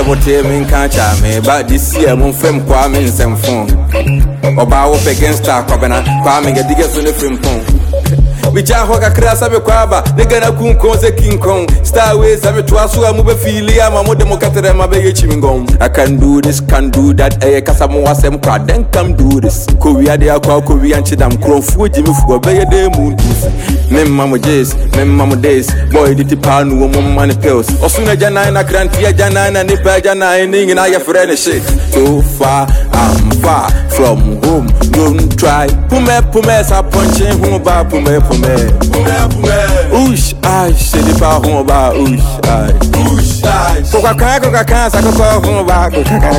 what me can't me, but this year, mon femme, Kwame, and some phone. Oba up against our Kwabena, Kwame, get diggers on the film phone. Bicha hoka krasa be kwaba nigga na kunkonze King Kong Starways ame twaso amube fili ama mo demokratere mabe chimingom I can do this can do that kasa mo wasem kwa then come do this Korea de akwa Korea nchidam krofo jimi fugo be de mu ntusi memma mo days boy diti panu mo money pills osuna jana na grantia jana na nipa jana ni na ya friend shit so far I'm far from home don't try pume sa punching home ba pume Ush, I said it about home about ush, I. Coca-Cola, Saka home about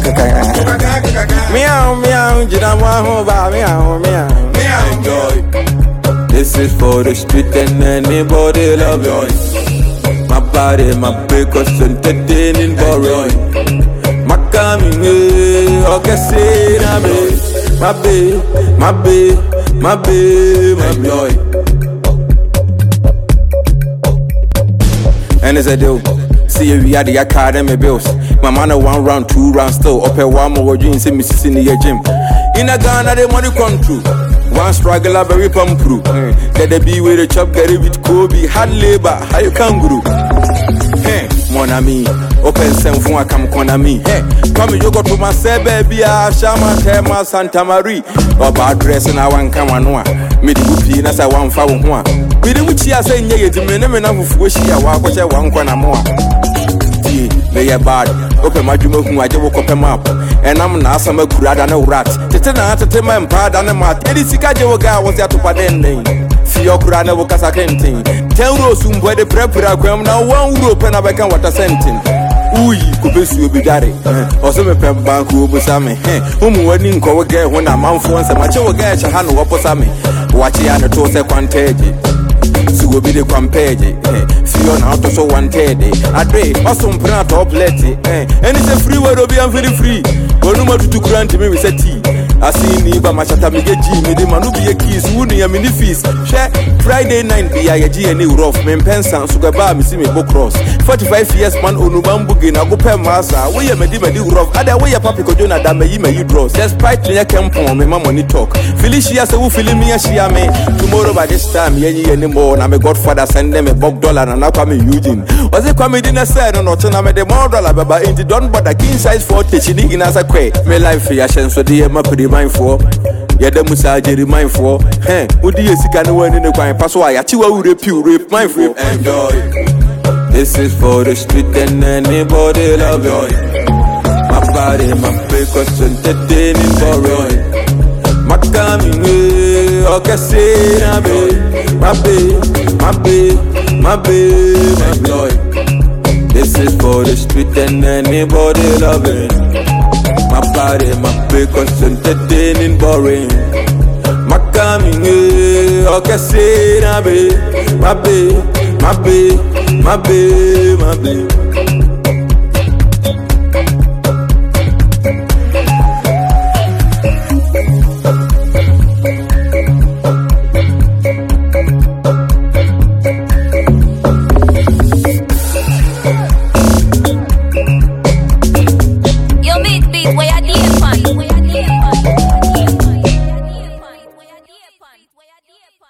meow, Jidama home about meow. Enjoy. This is for the street and anybody love it. My body, my breakfast, entertaining boring. My coming, okay, say, my babe, enjoy. And as I do, see we are the academy bills. My man 1 round, 2 rounds still. Up a 1 more jeans in Mississippi gym. In a Ghana, the money come true. One struggle, a very pump through. Let the be with a chop, get it with Kobe. Hard labor, how you can grow? Hey, mon ami, open some phone, come Konami. Hey, come you go to my say, baby, Shama, Tema, Santa Marie. Or bad dress and I want come on one. Me the whoopie, as I want for one. Me the witchy, I say, yeah, the men of wishy, I walk with a 1 corner more. May a bad, open my dream, whom I just woke up a map. And I'm not some crowd and a rat. The tenant to tell my pad and a mat. Eddie Sikajo guy was there to pad ending. See your crana workers are canting. Tell Rosum where the prepper gram now 1 rope and I become what a sentence. Ooh, could be so be daddy. Also, a pep bank who was a me. Whom wedding go again when I'm on phones and my child gets a hand of Posami. Watching and a toast a quantity. So will be the compage. See on out so 130. I pay also print top letty. And it's a free word of being very free. But no matter to grant me with a tea. I see me by my Chatamika G, me the Manubi keys, wooden a mini feast. Share Friday night be a G and rough, men pensan, Sugaba, Missy Book Cross. 45 years man, Onubambugin, I go per massa. We are Medima rough, other way a papico Jonah that may you draw. Despite me, I can't pon me, my money talk. Felicia, so feeling me as she am. Tomorrow by this time, ye anymore. I'm a godfather, send them a $1 and I come in Eugene. Was it coming in a side or not? I'm a $1 but in the don't but a king size for teaching in as a quay. My life, fashion, so dear, my pretty mindful. Yada Musaji mindful. Hey, would you see can win in the crime? Passway, I will rape mindful. Enjoy. This is for the street and anybody love it. My body, my breakfast, entertaining boring. My coming, okay, say, my babe, enjoy. This is for the street and anybody love it. My body, my breakfast, entertaining boring. My coming, okay, say, my babe. Where are